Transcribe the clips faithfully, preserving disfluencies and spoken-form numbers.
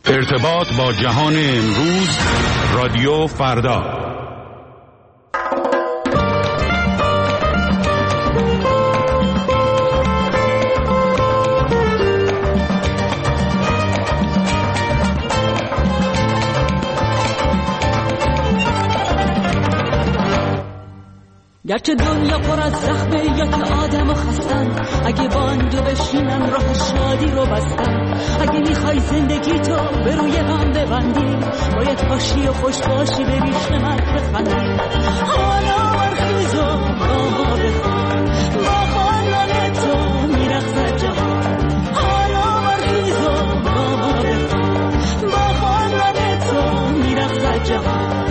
ارتباط با جهان امروز، رادیو فردا. گرچه دنیا پر از زخمه یا که آدم و خستن، اگه باندو بشینن راه شادی رو بستن. اگه میخوای زندگی تو به روی هم ببندی، باید باشی و خوش باشی، به ریش من بخندی. حالا برخیز و با ما بخوان، با خانان تو میرخصد جهان. حالا برخیز و با ما بخوان، با خانان تو میرخصد جهان.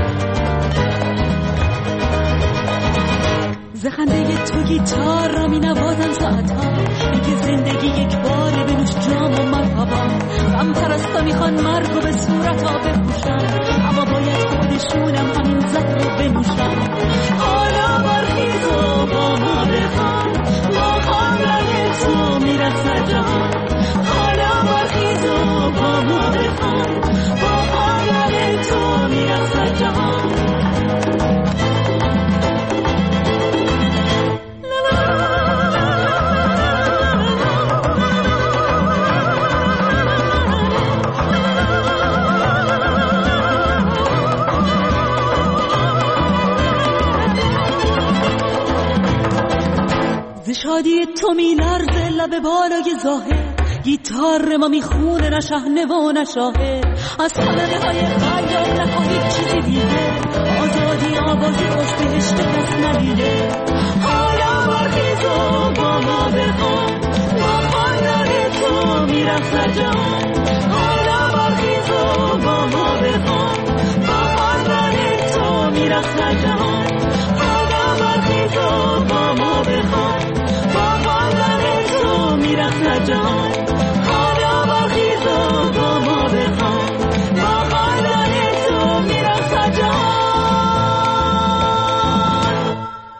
زخنده تو گیتار را می نوازم ساعتها، میگه زندگی یک باره بنوش جام و مرحبا. غم پرستا میخوان مرگ و به صورت ها بپوشن، اما باید خودشونم همین زهر رو بنوشن. حالا برخیز و با ما بخوان، با خانان تو میرسد جهان. حالا برخیز و با ما بخوان، با خانان تو میرسد جهان. شادی تو می لرزه لب بالای ظاهر، گیتار ما میخونه نه شهنه و نه شاهر. از خلقه های خیال نکن هیچ چیزی دیگه، آزادی آوازی خوش بهشت کس ندیده. حالا برخیز و با ما بخوان، با خانان تو میرخصد جهان. حالا برخیز و با ما بخوان، با خانان تو میرخصد جهان. حالا برخیز و با ما بخوان، میرخصد جهان. حالا برخیز و با ما بخوان، با خانان تو میرخصد جهان.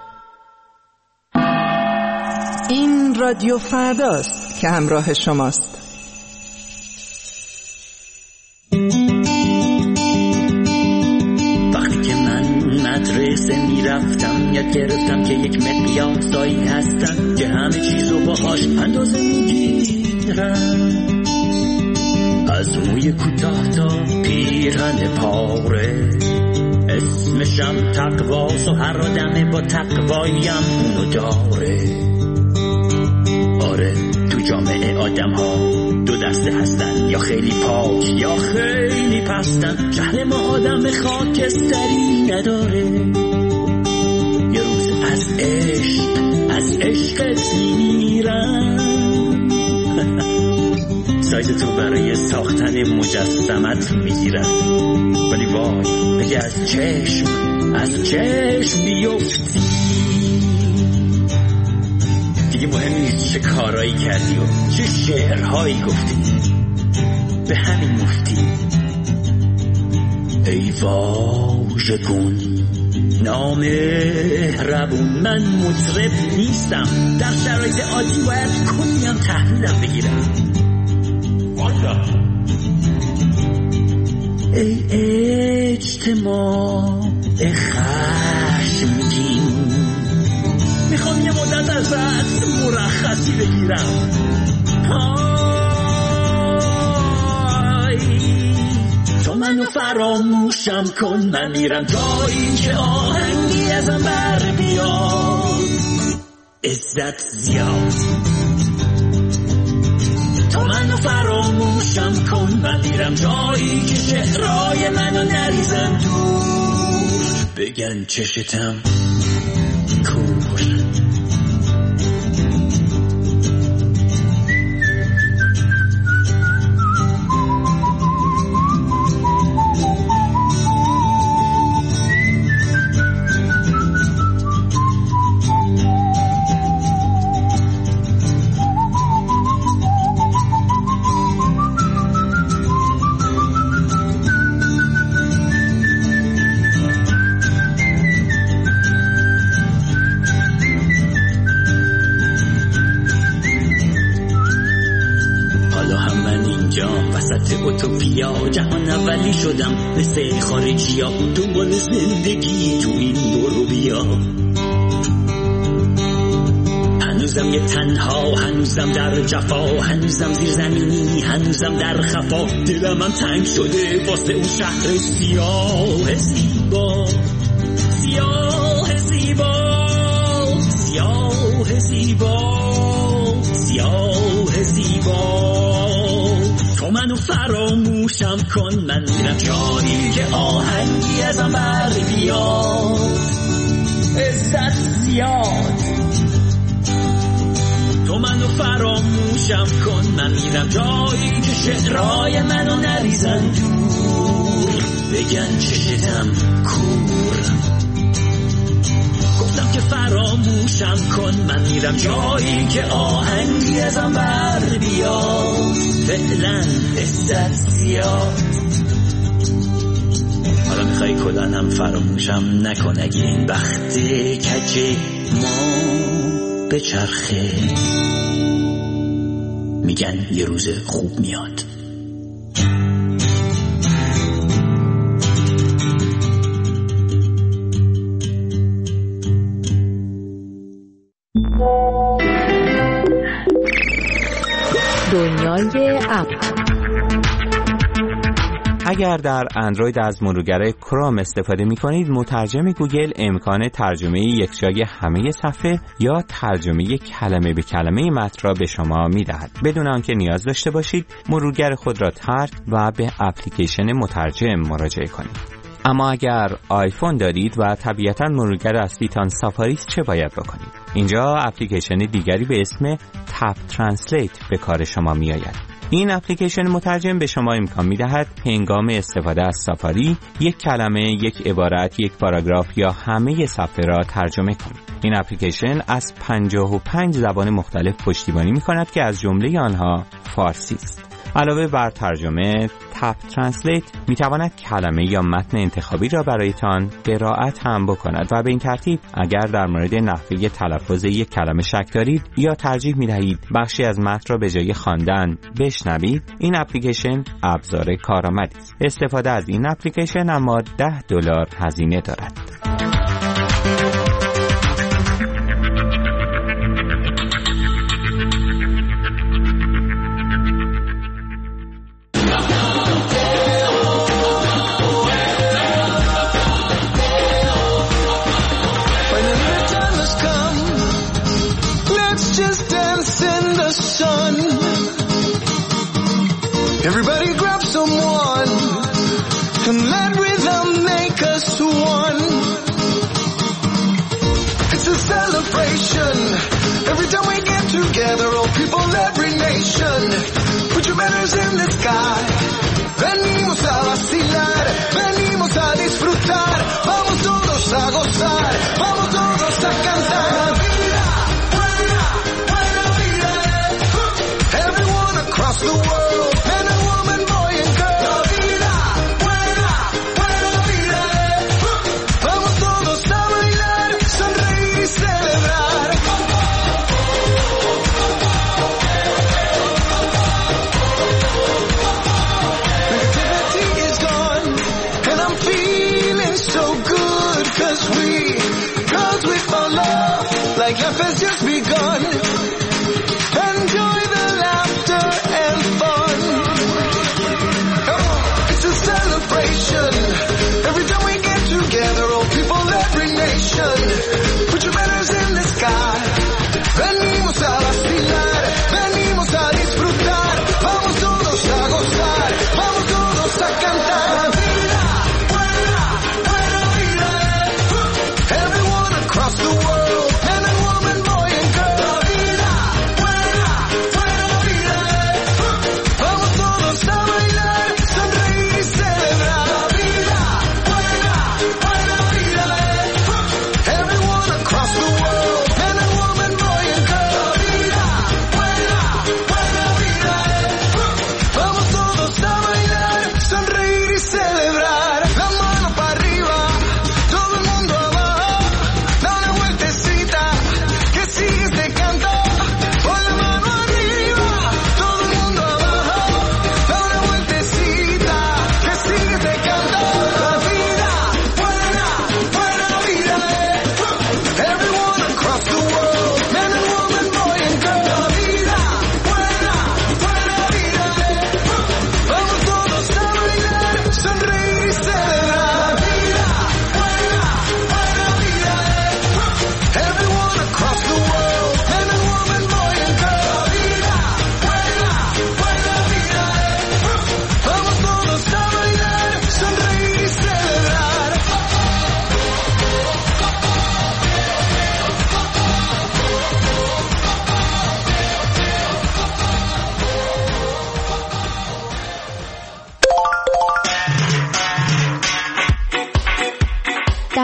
این رادیو فرداست که همراه شماست. وقتی که من مدرسه میرفتم، یاد گرفتم که یک مقیاسایی هستن که همه چیزو باهاش اندازه میگیرن، از موی کوتاه تا پیرهن پاره. اسمشم تقواست و هر آدمه با تقوایم اونو داره. آره تو جامعه آدم ها دو دسته هستن، یا خیلی پاک یا خیلی پستن. شهر ما آدم خاکستری نداره. یه روز از عشق از عشقت میمیرم. سایز تو برای ساختن مجسمت میگیرم، ولی وای بگه از چشم از چشم بیفتی دیگه مهم نیست چه کارایی کردی و چه شعرهایی گفتی، به همین مفتی. ای واژگون نامهربون، من مطرب نیستم، در شرایط عادی باید کنیم تحلیلم بگیرم. والا ای اجتماع خشمگین، میخوام یه مدت ازت مرخصی بگیرم. آی تو منو فراموشم کن، من میرم جایی که آهنگی ازم بر بیاد. عزت زیاد تو منو فراموشم کن، من میرم جایی که شعرهای منو نریزم دور. بگن چشتم کور. اینجا وسط اوتوپیا جهان اولی شدم مثل خارجی ها دنبال زندگی تو این برو بیا. هنوزم یه تنها، هنوزم در جفا، هنوزم زیر زمینی، هنوزم در خفا. دلم هم تنگ شده واسه اون شهر سیاه زیبا، سیاه زیبا، سیاه زیبا، سیاه زیبا. تو منو فراموشم کن، من میرم جایی که آهنگی ازم بر بیاد، عزت زیاد. تو منو فراموشم کن، من میرم جایی که شعرهای منو نریزن دور، بگن چشتم کور. گفتم که فراموشم کن، من میرم جایی که آهنگی ازم بر بیاد، فعلا عزت زیاد. حالا میخوای کلانم فراموشم نکن، اگه این بخت کج ما به چرخه، میگن یه روز خوب میاد. دنیای اپ. اگر در اندروید از مرورگر کروم استفاده می کنید، مترجم گوگل امکان ترجمه یکجای همه صفحه یا ترجمه کلمه به کلمه متن را به شما می دهد بدون آنکه نیاز داشته باشید مرورگر خود را ترک و به اپلیکیشن مترجم مراجعه کنید. اما اگر آیفون دارید و طبیعتاً مرورگر اصلیتان سافاری است، چه باید بکنید؟ اینجا اپلیکیشن دیگری به اسم تپ ترنسلیت به کار شما می آید. این اپلیکیشن مترجم به شما امکان می‌دهد هنگام استفاده از سافاری یک کلمه، یک عبارت، یک پاراگراف یا همه صفحه را ترجمه کنید. این اپلیکیشن از پنجاه و پنج زبان مختلف پشتیبانی می‌کند که از جمله آنها فارسی است. علاوه بر ترجمه، تپ ترنسلیت می‌تواند کلمه یا متن انتخابی را برایتان قرائت هم بکند و به این ترتیب اگر در مورد نحوه تلفظ یک کلمه شک دارید یا ترجیح می‌دهید بخشی از متن را به جای خواندن بشنوید، این اپلیکیشن ابزار کارآمدی است. استفاده از این اپلیکیشن اما ده دلار هزینه دارد. Everybody grab someone and let rhythm make us one. It's a celebration every time we get together, all people, every nation. Put your banners in the sky. Venimos a vacilar, venimos a disfrutar. Vamos todos a gozar, vamos todos a cantar. Vida, buena, buena vida. Everyone across the world. Like life has just begun. Enjoy the laughter and fun.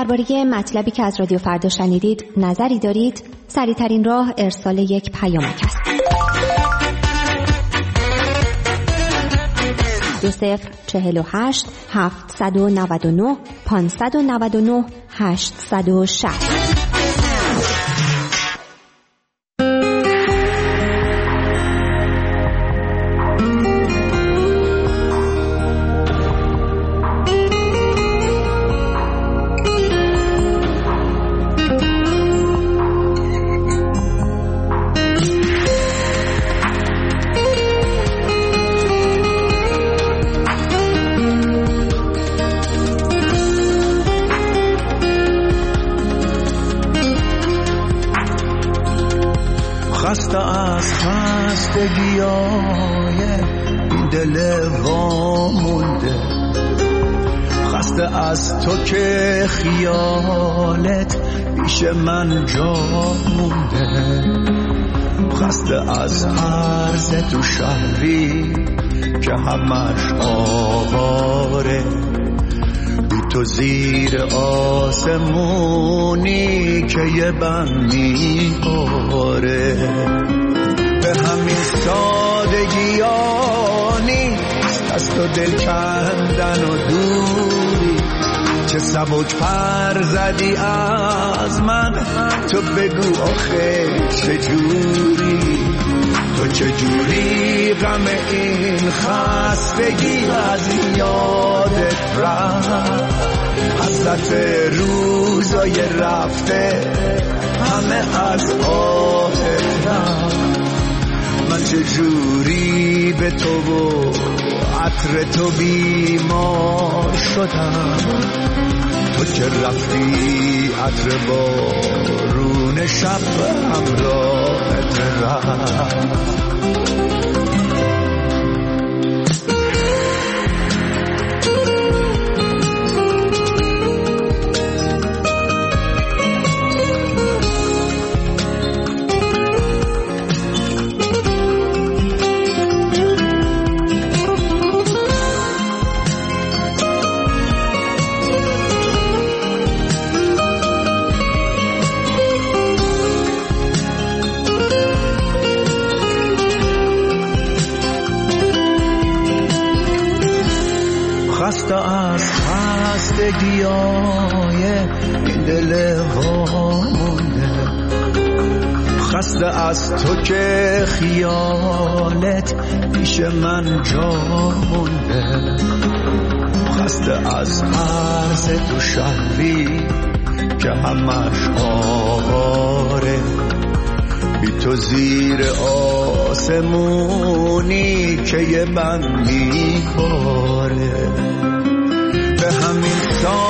درباره مطلبی که از رادیو فردا شنیدید نظری دارید؟ سریع‌ترین راه ارسال یک پیامک است. دو صفر چهل و هشت هفتصد و نود و نه پانصد و نود و نه هشتصد و شصت. خسته از خستگیای این دل وامونده، خسته از تو که خیالت پیش من جا مونده، خسته از عرض تو شهری که همش آواره، بی تو زیر آسمونی که یه بند میباره، به همین سادگیانی از تو دل کندن و دوری، چه سبک پر زدی از من، تو بگو آخه چجوری، تو چجوری غم این خستگی از یادت رفت، حسرت روزای رفته همه از آهت رفت، من چجوری به تو و عطر تو بیمار شدم، تو که رفتی عطر بارون شب همراهت رفت. خسته از خستگیای این دل وامونده، خسته از تو که خیالت پیش من جا مونده، خسته از عرض تو شهری که همش آواره، بی تو زیر آسمونی که یه بند میباره، به همین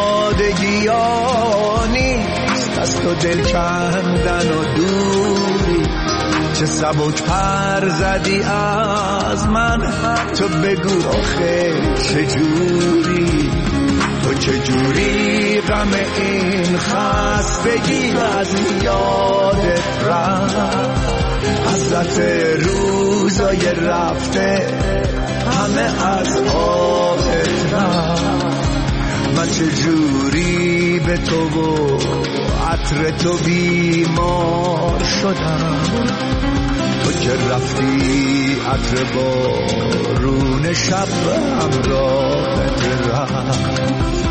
سادگیانی از تو دل کندن و دوری، چه سبک پر زدی از من، تو بگو آخه چجوری، تو چجوری غم این خستگی از یادت رفت، حسرت روزای رفته همه از آهت رفت، من چجوری به تو و عطر تو بیمار شدم، تو که رفتی عطر بارون شب همراهت رفت.